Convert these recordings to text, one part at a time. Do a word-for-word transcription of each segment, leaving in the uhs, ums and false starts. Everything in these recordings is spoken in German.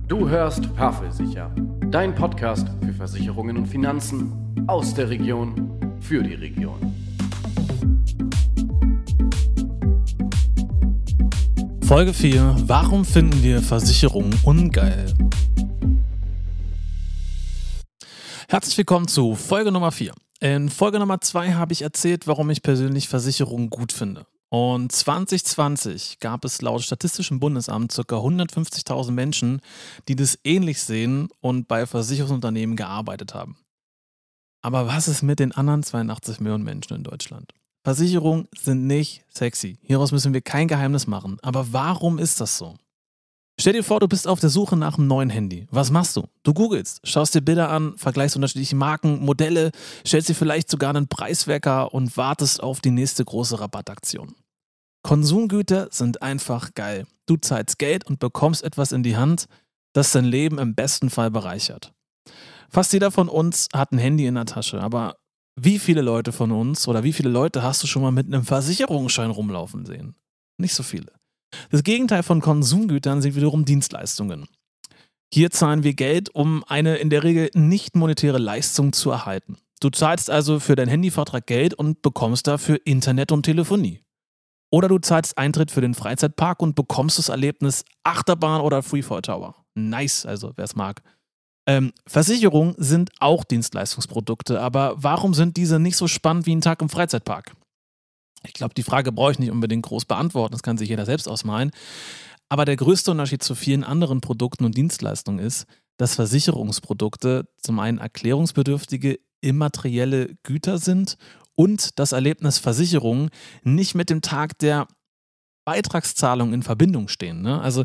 Du hörst Havelsicher, dein Podcast für Versicherungen und Finanzen aus der Region für die Region. Folge vier. Warum finden wir Versicherungen ungeil? Herzlich willkommen zu Folge Nummer vier. In Folge Nummer zwei habe ich erzählt, warum ich persönlich Versicherungen gut finde. Und zwanzig zwanzig gab es laut Statistischem Bundesamt ca. hundertfünfzigtausend Menschen, die das ähnlich sehen und bei Versicherungsunternehmen gearbeitet haben. Aber was ist mit den anderen zweiundachtzig Millionen Menschen in Deutschland? Versicherungen sind nicht sexy. Hieraus müssen wir kein Geheimnis machen. Aber warum ist das so? Stell dir vor, du bist auf der Suche nach einem neuen Handy. Was machst du? Du googelst, schaust dir Bilder an, vergleichst unterschiedliche Marken, Modelle, stellst dir vielleicht sogar einen Preiswecker und wartest auf die nächste große Rabattaktion. Konsumgüter sind einfach geil. Du zahlst Geld und bekommst etwas in die Hand, das dein Leben im besten Fall bereichert. Fast jeder von uns hat ein Handy in der Tasche, aber wie viele Leute von uns oder wie viele Leute hast du schon mal mit einem Versicherungsschein rumlaufen sehen? Nicht so viele. Das Gegenteil von Konsumgütern sind wiederum Dienstleistungen. Hier zahlen wir Geld, um eine in der Regel nicht monetäre Leistung zu erhalten. Du zahlst also für deinen Handyvertrag Geld und bekommst dafür Internet und Telefonie. Oder du zahlst Eintritt für den Freizeitpark und bekommst das Erlebnis Achterbahn oder Freefall Tower. Nice, also wer es mag. Ähm, Versicherungen sind auch Dienstleistungsprodukte, aber warum sind diese nicht so spannend wie ein Tag im Freizeitpark? Ich glaube, die Frage brauche ich nicht unbedingt groß beantworten, das kann sich jeder selbst ausmalen. Aber der größte Unterschied zu vielen anderen Produkten und Dienstleistungen ist, dass Versicherungsprodukte zum einen erklärungsbedürftige, immaterielle Güter sind und das Erlebnis Versicherungen nicht mit dem Tag der Beitragszahlung in Verbindung stehen. Ne? Also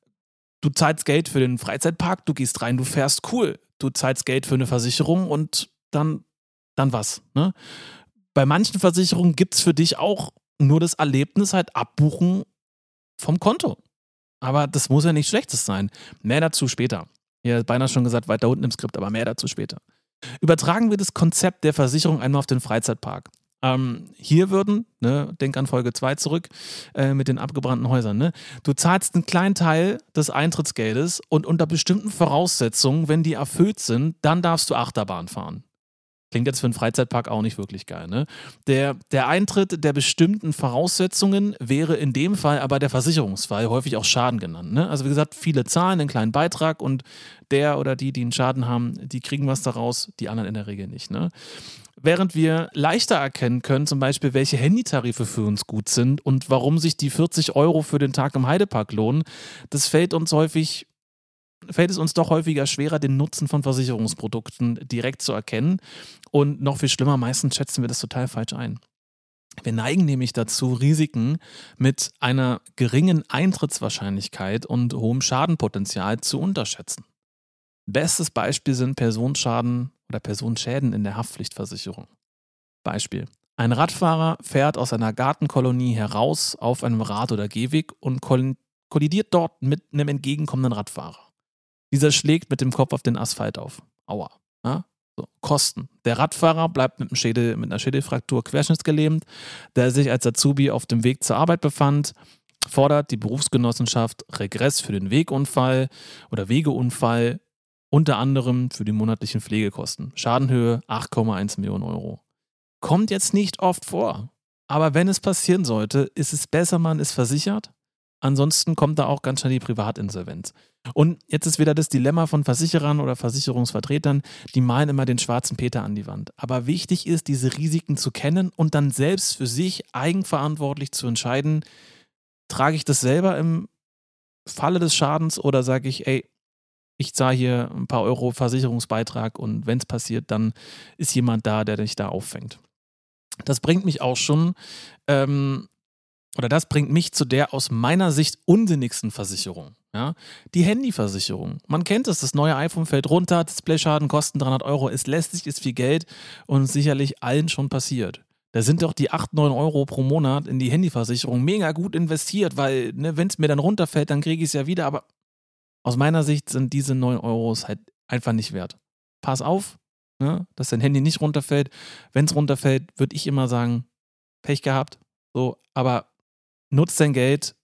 du zahlst Geld für den Freizeitpark, du gehst rein, du fährst cool. Du zahlst Geld für eine Versicherung und dann, dann was, ne? Bei manchen Versicherungen gibt es für dich auch nur das Erlebnis halt abbuchen vom Konto. Aber das muss ja nichts Schlechtes sein. Mehr dazu später. Ja, beinahe schon gesagt, weiter unten im Skript, aber mehr dazu später. Übertragen wir das Konzept der Versicherung einmal auf den Freizeitpark. Ähm, hier würden, ne, denk an Folge zwei zurück, äh, mit den abgebrannten Häusern, ne? Du zahlst einen kleinen Teil des Eintrittsgeldes und unter bestimmten Voraussetzungen, wenn die erfüllt sind, dann darfst du Achterbahn fahren. Klingt jetzt für einen Freizeitpark auch nicht wirklich geil, ne? Der, der Eintritt der bestimmten Voraussetzungen wäre in dem Fall aber der Versicherungsfall, häufig auch Schaden genannt, ne? Also wie gesagt, viele zahlen einen kleinen Beitrag und der oder die, die einen Schaden haben, die kriegen was daraus, die anderen in der Regel nicht, ne? Während wir leichter erkennen können, zum Beispiel, welche Handytarife für uns gut sind und warum sich die vierzig Euro für den Tag im Heidepark lohnen, das fällt uns häufig fällt es uns doch häufiger schwerer, den Nutzen von Versicherungsprodukten direkt zu erkennen. Und noch viel schlimmer, meistens schätzen wir das total falsch ein. Wir neigen nämlich dazu, Risiken mit einer geringen Eintrittswahrscheinlichkeit und hohem Schadenpotenzial zu unterschätzen. Bestes Beispiel sind Personenschaden oder Personenschäden in der Haftpflichtversicherung. Beispiel: Ein Radfahrer fährt aus einer Gartenkolonie heraus auf einem Rad- oder Gehweg und kollidiert dort mit einem entgegenkommenden Radfahrer. Dieser schlägt mit dem Kopf auf den Asphalt auf. Aua. Ja? So. Kosten. Der Radfahrer bleibt mit, einem Schädel, mit einer Schädelfraktur querschnittsgelähmt, der sich als Azubi auf dem Weg zur Arbeit befand, fordert die Berufsgenossenschaft Regress für den Wegunfall oder Wegeunfall, unter anderem für die monatlichen Pflegekosten. Schadenhöhe acht Komma eins Millionen Euro. Kommt jetzt nicht oft vor, aber wenn es passieren sollte, ist es besser, man ist versichert. Ansonsten kommt da auch ganz schnell die Privatinsolvenz. Und jetzt ist wieder das Dilemma von Versicherern oder Versicherungsvertretern, die malen immer den schwarzen Peter an die Wand. Aber wichtig ist, diese Risiken zu kennen und dann selbst für sich eigenverantwortlich zu entscheiden, trage ich das selber im Falle des Schadens oder sage ich, ey, ich zahle hier ein paar Euro Versicherungsbeitrag und wenn es passiert, dann ist jemand da, der dich da auffängt. Das bringt mich auch schon ähm, Oder das bringt mich zu der aus meiner Sicht unsinnigsten Versicherung. Ja? Die Handyversicherung. Man kennt es, das neue iPhone fällt runter, Displayschaden kosten dreihundert Euro, ist lästig, ist viel Geld und sicherlich allen schon passiert. Da sind doch die acht, neun Euro pro Monat in die Handyversicherung mega gut investiert, weil ne, wenn es mir dann runterfällt, dann kriege ich es ja wieder. Aber aus meiner Sicht sind diese neun Euro halt einfach nicht wert. Pass auf, ne, dass dein Handy nicht runterfällt. Wenn es runterfällt, würde ich immer sagen, Pech gehabt. So, aber nutz dein Geld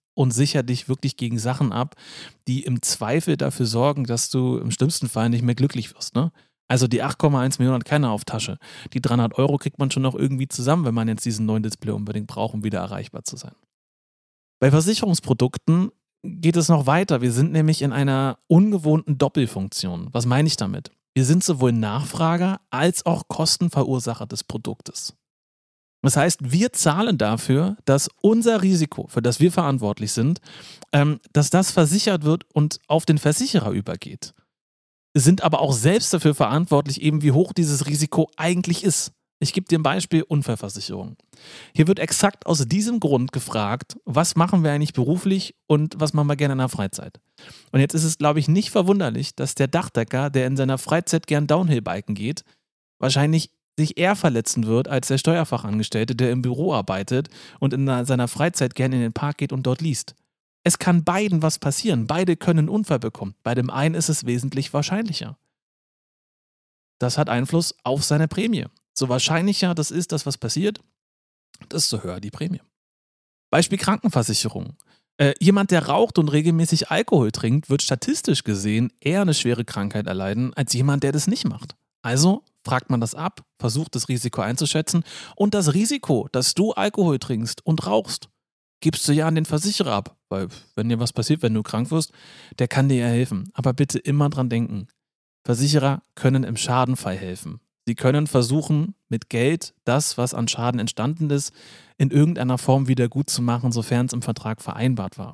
und sicher dich wirklich gegen Sachen ab, die im Zweifel dafür sorgen, dass du im schlimmsten Fall nicht mehr glücklich wirst, ne? Also die acht Komma eins Millionen hat keiner auf Tasche. Die dreihundert Euro kriegt man schon noch irgendwie zusammen, wenn man jetzt diesen neuen Display unbedingt braucht, um wieder erreichbar zu sein. Bei Versicherungsprodukten geht es noch weiter. Wir sind nämlich in einer ungewohnten Doppelfunktion. Was meine ich damit? Wir sind sowohl Nachfrager als auch Kostenverursacher des Produktes. Das heißt, wir zahlen dafür, dass unser Risiko, für das wir verantwortlich sind, ähm, dass das versichert wird und auf den Versicherer übergeht. Sind aber auch selbst dafür verantwortlich, eben wie hoch dieses Risiko eigentlich ist. Ich gebe dir ein Beispiel: Unfallversicherung. Hier wird exakt aus diesem Grund gefragt, was machen wir eigentlich beruflich und was machen wir gerne in der Freizeit. Und jetzt ist es, glaube ich, nicht verwunderlich, dass der Dachdecker, der in seiner Freizeit gern Downhill-Biken geht, wahrscheinlich sich eher verletzen wird als der Steuerfachangestellte, der im Büro arbeitet und in seiner Freizeit gern in den Park geht und dort liest. Es kann beiden was passieren. Beide können einen Unfall bekommen. Bei dem einen ist es wesentlich wahrscheinlicher. Das hat Einfluss auf seine Prämie. So wahrscheinlicher das ist, dass was passiert, desto höher die Prämie. Beispiel Krankenversicherung. Äh, jemand, der raucht und regelmäßig Alkohol trinkt, wird statistisch gesehen eher eine schwere Krankheit erleiden, als jemand, der das nicht macht. Also fragt man das ab, versucht das Risiko einzuschätzen und das Risiko, dass du Alkohol trinkst und rauchst, gibst du ja an den Versicherer ab. Weil wenn dir was passiert, wenn du krank wirst, der kann dir ja helfen. Aber bitte immer dran denken, Versicherer können im Schadenfall helfen. Sie können versuchen, mit Geld das, was an Schaden entstanden ist, in irgendeiner Form wieder gut zu machen, sofern es im Vertrag vereinbart war.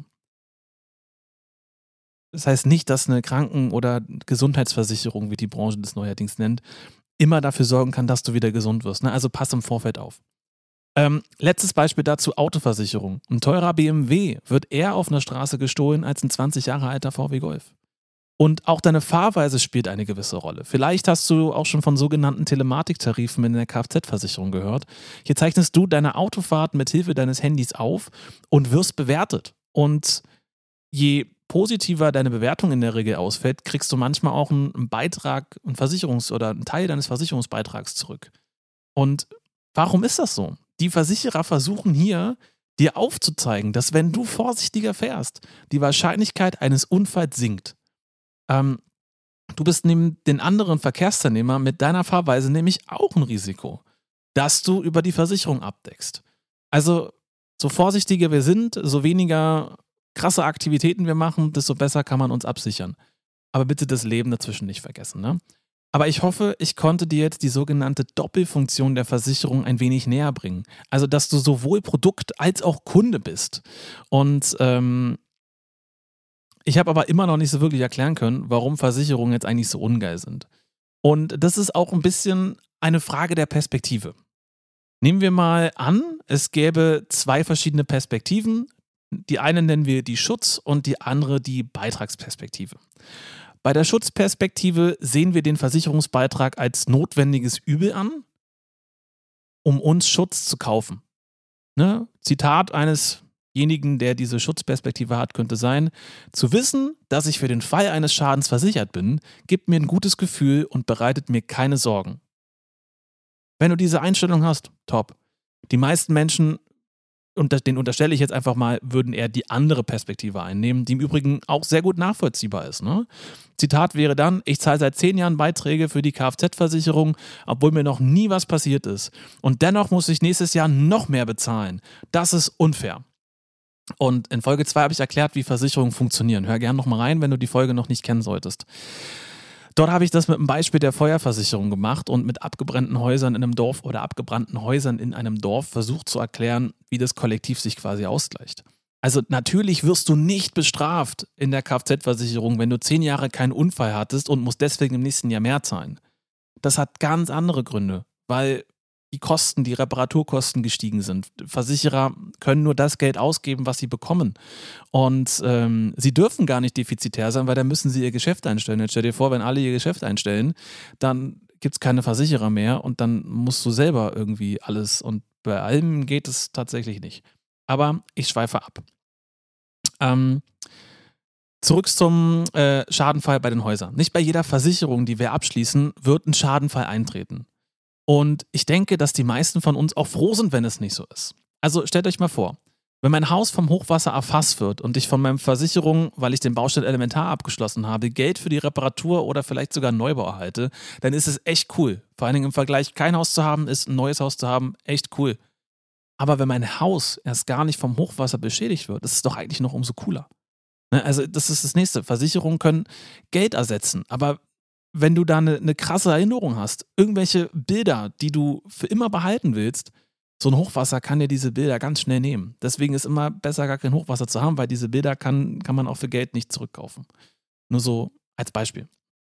Das heißt nicht, dass eine Kranken- oder Gesundheitsversicherung, wie die Branche das neuerdings nennt, immer dafür sorgen kann, dass du wieder gesund wirst. Ne? Also pass im Vorfeld auf. Ähm, letztes Beispiel dazu: Autoversicherung. Ein teurer B M W wird eher auf einer Straße gestohlen als ein zwanzig Jahre alter V W Golf. Und auch deine Fahrweise spielt eine gewisse Rolle. Vielleicht hast du auch schon von sogenannten Telematiktarifen in der Kfz-Versicherung gehört. Hier zeichnest du deine Autofahrt mit Hilfe deines Handys auf und wirst bewertet. Und je positiver deine Bewertung in der Regel ausfällt, kriegst du manchmal auch einen Beitrag, einen Versicherungs- oder einen Teil deines Versicherungsbeitrags zurück. Und warum ist das so? Die Versicherer versuchen hier, dir aufzuzeigen, dass wenn du vorsichtiger fährst, die Wahrscheinlichkeit eines Unfalls sinkt. Ähm, du bist neben den anderen Verkehrsteilnehmern mit deiner Fahrweise nämlich auch ein Risiko, das du über die Versicherung abdeckst. Also, so vorsichtiger wir sind, so weniger krasse Aktivitäten wir machen, desto besser kann man uns absichern. Aber bitte das Leben dazwischen nicht vergessen, ne? Aber ich hoffe, ich konnte dir jetzt die sogenannte Doppelfunktion der Versicherung ein wenig näher bringen. Also, dass du sowohl Produkt als auch Kunde bist. Und ähm, ich habe aber immer noch nicht so wirklich erklären können, warum Versicherungen jetzt eigentlich so ungeil sind. Und das ist auch ein bisschen eine Frage der Perspektive. Nehmen wir mal an, es gäbe zwei verschiedene Perspektiven. Die eine nennen wir die Schutz- und die andere die Beitragsperspektive. Bei der Schutzperspektive sehen wir den Versicherungsbeitrag als notwendiges Übel an, um uns Schutz zu kaufen. Ne? Zitat einesjenigen, der diese Schutzperspektive hat, könnte sein: Zu wissen, dass ich für den Fall eines Schadens versichert bin, gibt mir ein gutes Gefühl und bereitet mir keine Sorgen. Wenn du diese Einstellung hast, top. Die meisten Menschen, und den unterstelle ich jetzt einfach mal, würden eher die andere Perspektive einnehmen, die im Übrigen auch sehr gut nachvollziehbar ist. Ne? Zitat wäre dann: Ich zahle seit zehn Jahren Beiträge für die Kfz-Versicherung, obwohl mir noch nie was passiert ist. Und dennoch muss ich nächstes Jahr noch mehr bezahlen. Das ist unfair. Und in Folge zwei habe ich erklärt, wie Versicherungen funktionieren. Hör gerne nochmal rein, wenn du die Folge noch nicht kennen solltest. Dort habe ich das mit einem Beispiel der Feuerversicherung gemacht und mit abgebrannten Häusern in einem Dorf oder abgebrannten Häusern in einem Dorf versucht zu erklären, wie das Kollektiv sich quasi ausgleicht. Also natürlich wirst du nicht bestraft in der Kfz-Versicherung, wenn du zehn Jahre keinen Unfall hattest und musst deswegen im nächsten Jahr mehr zahlen. Das hat ganz andere Gründe, weil die Kosten, die Reparaturkosten gestiegen sind. Versicherer können nur das Geld ausgeben, was sie bekommen. Und ähm, sie dürfen gar nicht defizitär sein, weil dann müssen sie ihr Geschäft einstellen. Jetzt stell dir vor, wenn alle ihr Geschäft einstellen, dann gibt es keine Versicherer mehr und dann musst du selber irgendwie alles. Und bei allem geht es tatsächlich nicht. Aber ich schweife ab. Ähm, Zurück zum äh, Schadenfall bei den Häusern. Nicht bei jeder Versicherung, die wir abschließen, wird ein Schadenfall eintreten. Und ich denke, dass die meisten von uns auch froh sind, wenn es nicht so ist. Also stellt euch mal vor, Wenn mein Haus vom Hochwasser erfasst wird und ich von meinen Versicherungen, weil ich den Baustein Elementar abgeschlossen habe, Geld für die Reparatur oder vielleicht sogar Neubau erhalte, dann ist es echt cool. Vor allen Dingen im Vergleich, kein Haus zu haben, ist ein neues Haus zu haben, echt cool. Aber wenn mein Haus erst gar nicht vom Hochwasser beschädigt wird, ist es doch eigentlich noch umso cooler. Ne? Also das ist das Nächste. Versicherungen können Geld ersetzen, aber wenn du da eine, eine krasse Erinnerung hast, irgendwelche Bilder, die du für immer behalten willst, so ein Hochwasser kann dir diese Bilder ganz schnell nehmen. Deswegen ist immer besser, gar kein Hochwasser zu haben, weil diese Bilder kann, kann man auch für Geld nicht zurückkaufen. Nur so als Beispiel.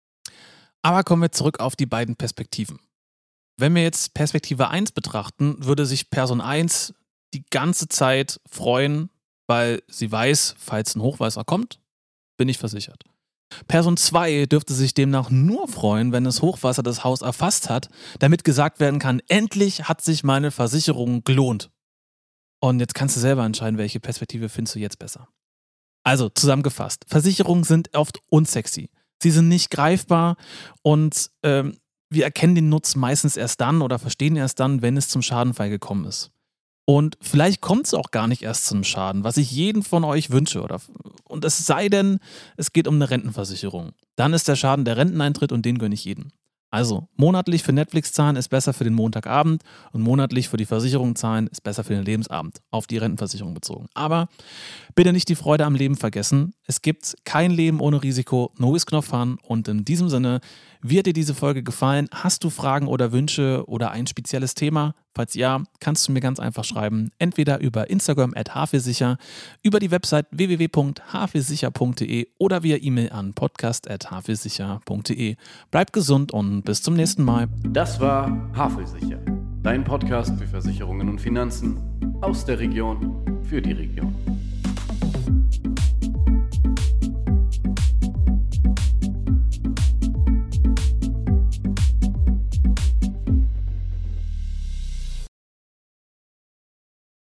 Aber kommen wir zurück auf die beiden Perspektiven. Wenn wir jetzt Perspektive eins betrachten, würde sich Person eins die ganze Zeit freuen, weil sie weiß, falls ein Hochwasser kommt, bin ich versichert. Person zwei dürfte sich demnach nur freuen, wenn das Hochwasser das Haus erfasst hat, damit gesagt werden kann, endlich hat sich meine Versicherung gelohnt. Und jetzt kannst du selber entscheiden, welche Perspektive findest du jetzt besser. Also zusammengefasst, Versicherungen sind oft unsexy. Sie sind nicht greifbar und ähm, wir erkennen den Nutzen meistens erst dann oder verstehen erst dann, wenn es zum Schadenfall gekommen ist. Und vielleicht kommt es auch gar nicht erst zum Schaden, was ich jedem von euch wünsche. Oder, und es sei denn, es geht um eine Rentenversicherung. Dann ist der Schaden der Renteneintritt und den gönne ich jedem. Also, monatlich für Netflix zahlen ist besser für den Montagabend und monatlich für die Versicherung zahlen ist besser für den Lebensabend, auf die Rentenversicherung bezogen. Aber bitte nicht die Freude am Leben vergessen. Es gibt kein Leben ohne Risiko, no risk no fun. Und in diesem Sinne, wird dir diese Folge gefallen? Hast du Fragen oder Wünsche oder ein spezielles Thema? Falls ja, kannst du mir ganz einfach schreiben, entweder über Instagram at hafesicher, über die Website w w w punkt hafesicher punkt d e oder via E-Mail an podcast at hafesicher punkt d e. Bleib gesund und bis zum nächsten Mal. Das war Hafesicher, dein Podcast für Versicherungen und Finanzen aus der Region für die Region.